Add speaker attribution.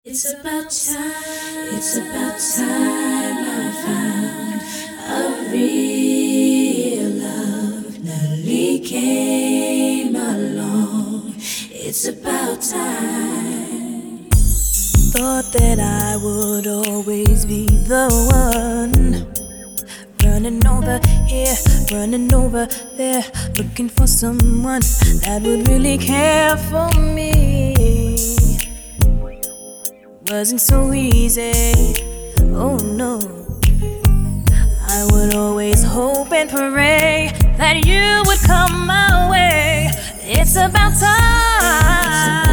Speaker 1: It's about time, it's about time I found a real love. Nelly came along. It's about time.
Speaker 2: Thought that I would always be the one, running over here, running over there, looking for someone that would really care for me. Wasn't so easy, oh no. I would always hope and pray that you would come my way. It's about time.